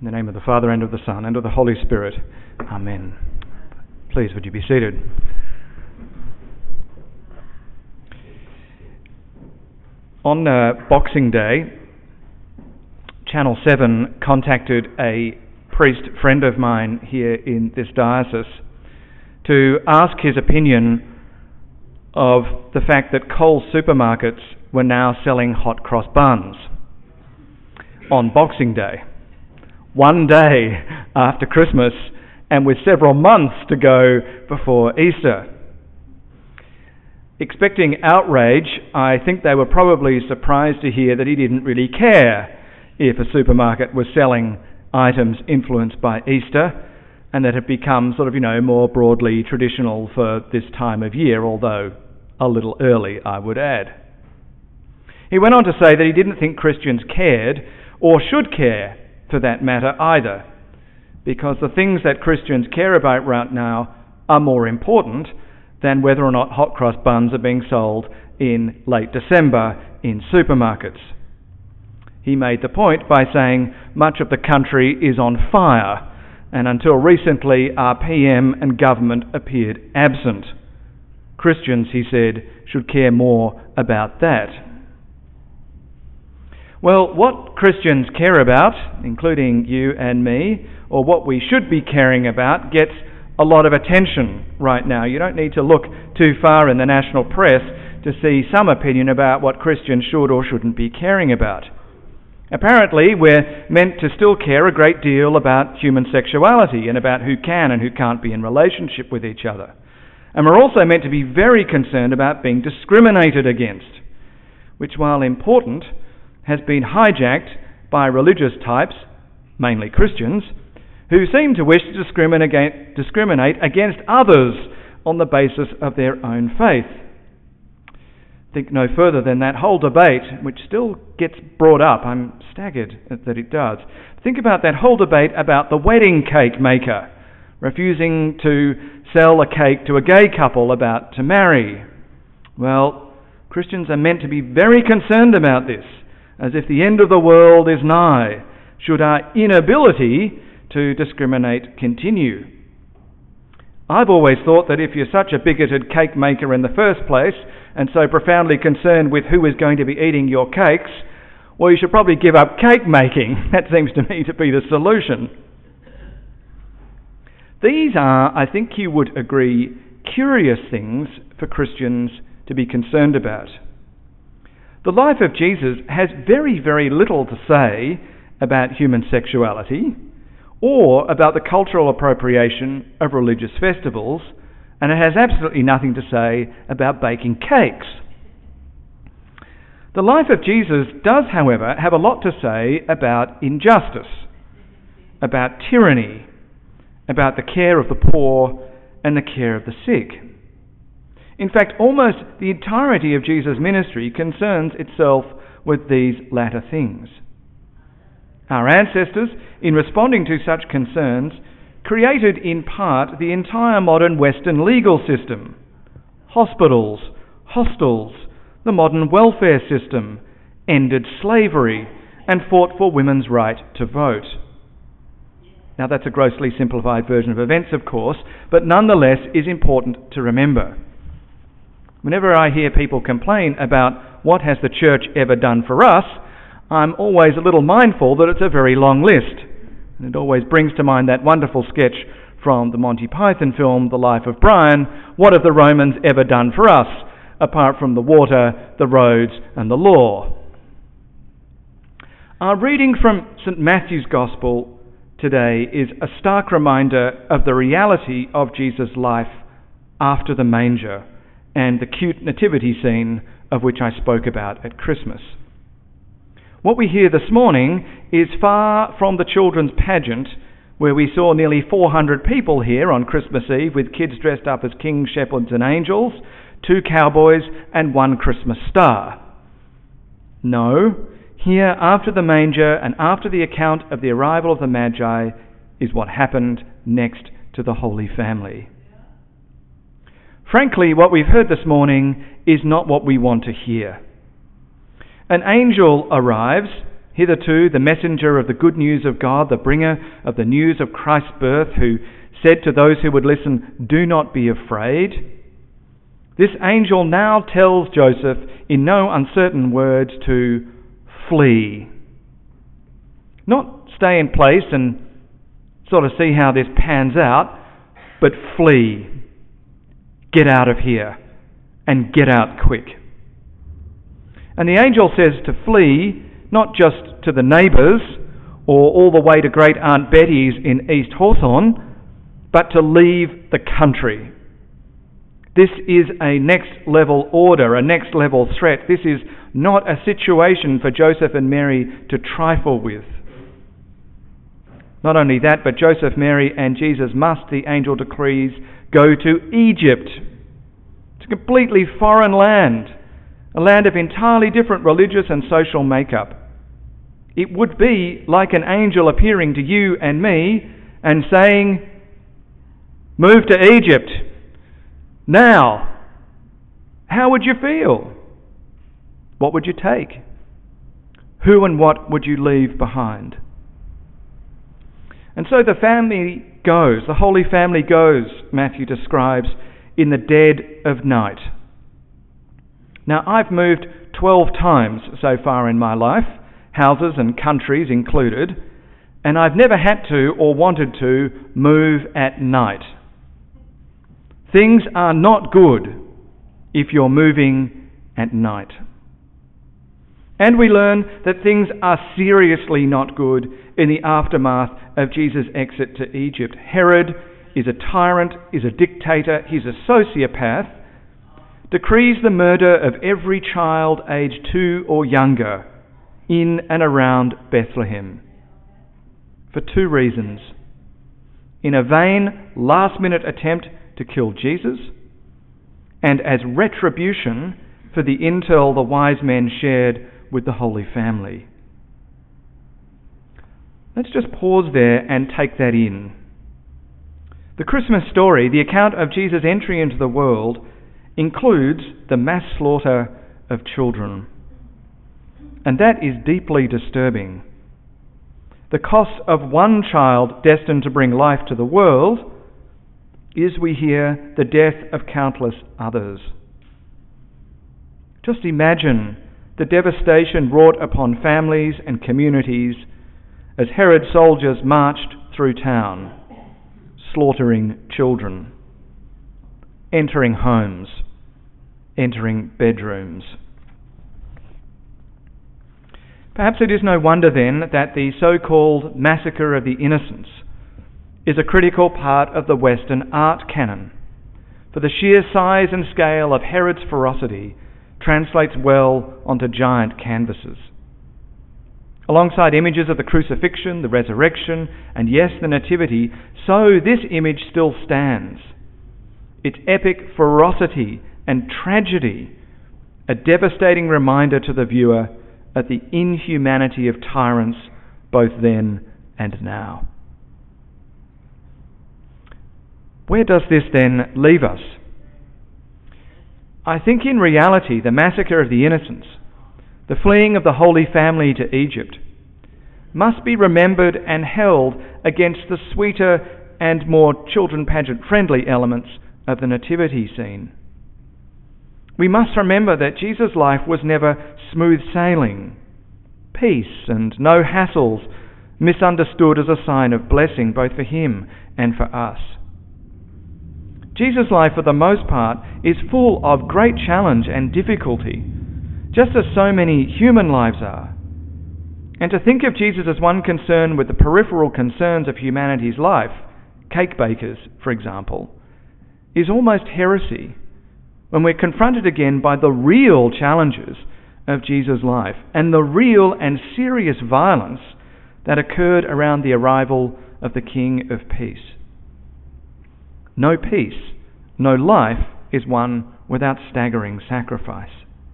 In the name of the Father, and of the Son, and of the Holy Spirit. Amen. Please, would you be seated? On Boxing Day, Channel 7 contacted a priest friend of mine here in this diocese to ask his opinion of the fact that Coles supermarkets were now selling hot cross buns on Boxing Day, one day after Christmas and with several months to go before Easter. Expecting outrage, I think they were probably surprised to hear that he didn't really care if a supermarket was selling items influenced by Easter, and that had become sort of, more broadly traditional for this time of year, although a little early, I would add. He went on to say that he didn't think Christians cared, or should care for that matter either, because the things that Christians care about right now are more important than whether or not hot cross buns are being sold in late December in supermarkets. He made the point by saying much of the country is on fire, and until recently our PM and government appeared absent. Christians, he said, should care more about that. Well, what Christians care about, including you and me, or what we should be caring about, gets a lot of attention right now. You don't need to look too far in the national press to see some opinion about what Christians should or shouldn't be caring about. Apparently, we're meant to still care a great deal about human sexuality and about who can and who can't be in relationship with each other. And we're also meant to be very concerned about being discriminated against, which, while important, has been hijacked by religious types, mainly Christians, who seem to wish to discriminate against others on the basis of their own faith. Think no further than that whole debate, which still gets brought up. I'm staggered that it does. Think about that whole debate about the wedding cake maker refusing to sell a cake to a gay couple about to marry. Well, Christians are meant to be very concerned about this, as if the end of the world is nigh, should our inability to discriminate continue. I've always thought that if you're such a bigoted cake maker in the first place, and so profoundly concerned with who is going to be eating your cakes, well, you should probably give up cake making. That seems to me to be the solution. These are, I think you would agree, curious things for Christians to be concerned about. The life of Jesus has very, very little to say about human sexuality or about the cultural appropriation of religious festivals, and it has absolutely nothing to say about baking cakes. The life of Jesus does, however, have a lot to say about injustice, about tyranny, about the care of the poor and the care of the sick. In fact, almost the entirety of Jesus' ministry concerns itself with these latter things. Our ancestors, in responding to such concerns, created in part the entire modern Western legal system: hospitals, hostels, the modern welfare system, ended slavery, and fought for women's right to vote. Now, that's a grossly simplified version of events, of course, but nonetheless is important to remember. Whenever I hear people complain about what has the church ever done for us, I'm always a little mindful that it's a very long list. And it always brings to mind that wonderful sketch from the Monty Python film, The Life of Brian. What have the Romans ever done for us, apart from the water, the roads, and the law? Our reading from St. Matthew's Gospel today is a stark reminder of the reality of Jesus' life after the manger and the cute nativity scene of which I spoke about at Christmas. What we hear this morning is far from the children's pageant where we saw nearly 400 people here on Christmas Eve with kids dressed up as kings, shepherds and angels, 2 cowboys and 1 Christmas star. No, here after the manger and after the account of the arrival of the Magi is what happened next to the Holy Family. Frankly, what we've heard this morning is not what we want to hear. An angel arrives hitherto the messenger of the good news of God, the bringer of the news of Christ's birth, who said to those who would listen, "Do not be afraid," this angel now tells Joseph in no uncertain words to flee. Not stay in place and sort of see how this pans out, but flee. Get out of here, and get out quick. And the angel says to flee, not just to the neighbours or all the way to Great Aunt Betty's in East Hawthorn, but to leave the country. This is a next level order, a next level threat. This is not a situation for Joseph and Mary to trifle with. Not only that, but Joseph, Mary and Jesus must, the angel decrees, go to Egypt. It's a completely foreign land, a land of entirely different religious and social makeup. It would be like an angel appearing to you and me and saying, "Move to Egypt now." How would you feel? What would you take? Who and what would you leave behind? And so the family goes, the Holy Family goes, Matthew describes, in the dead of night. Now, I've moved 12 times so far in my life, houses and countries included, and I've never had to or wanted to move at night. Things are not good if you're moving at night. And we learn that things are seriously not good in the aftermath of Jesus' exit to Egypt. Herod is a tyrant, is a dictator, he's a sociopath, decrees the murder of every child aged 2 or younger in and around Bethlehem. For 2 reasons. In a vain, last-minute attempt to kill Jesus, and as retribution for the intel the wise men shared with the Holy Family. Let's just pause there and take that in. The Christmas story, the account of Jesus' entry into the world, includes the mass slaughter of children. And that is deeply disturbing. The cost of one child destined to bring life to the world is, we hear, the death of countless others. Just imagine the devastation wrought upon families and communities as Herod's soldiers marched through town, slaughtering children, entering homes, entering bedrooms. Perhaps it is no wonder then that the so-called massacre of the innocents is a critical part of the Western art canon, for the sheer size and scale of Herod's ferocity translates well onto giant canvases. Alongside images of the crucifixion, the resurrection, and yes, the nativity, so this image still stands. Its epic ferocity and tragedy, a devastating reminder to the viewer of the inhumanity of tyrants both then and now. Where does this then leave us? I think in reality the massacre of the innocents, the fleeing of the Holy Family to Egypt, must be remembered and held against the sweeter and more children pageant friendly elements of the nativity scene. We must remember that Jesus' life was never smooth sailing. Peace and no hassles, misunderstood as a sign of blessing both for him and for us. Jesus' life, for the most part, is full of great challenge and difficulty, just as so many human lives are. And to think of Jesus as one concerned with the peripheral concerns of humanity's life, cake bakers, for example, is almost heresy when we're confronted again by the real challenges of Jesus' life and the real and serious violence that occurred around the arrival of the King of Peace. No peace, no life is one without staggering sacrifice.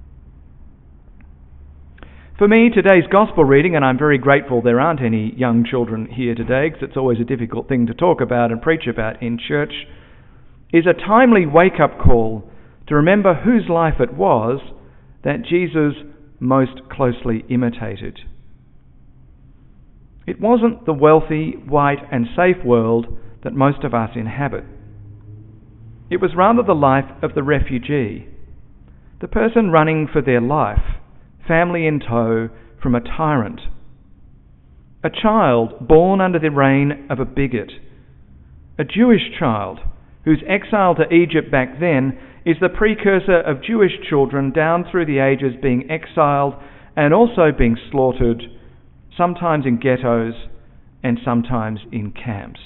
For me, today's Gospel reading, and I'm very grateful there aren't any young children here today because it's always a difficult thing to talk about and preach about in church, is a timely wake-up call to remember whose life it was that Jesus most closely imitated. It wasn't the wealthy, white and safe world that most of us inhabit. It was rather the life of the refugee, the person running for their life, family in tow, from a tyrant. A child born under the reign of a bigot. A Jewish child whose exile to Egypt back then is the precursor of Jewish children down through the ages being exiled and also being slaughtered, sometimes in ghettos and sometimes in camps.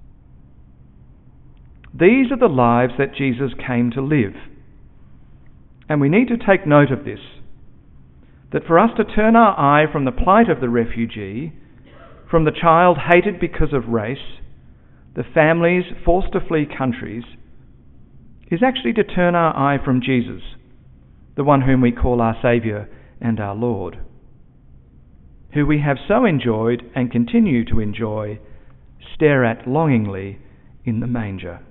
These are the lives that Jesus came to live. And we need to take note of this, that for us to turn our eye from the plight of the refugee, from the child hated because of race, the families forced to flee countries, is actually to turn our eye from Jesus, the one whom we call our Saviour and our Lord, who we have so enjoyed and continue to enjoy, stare at longingly in the manger.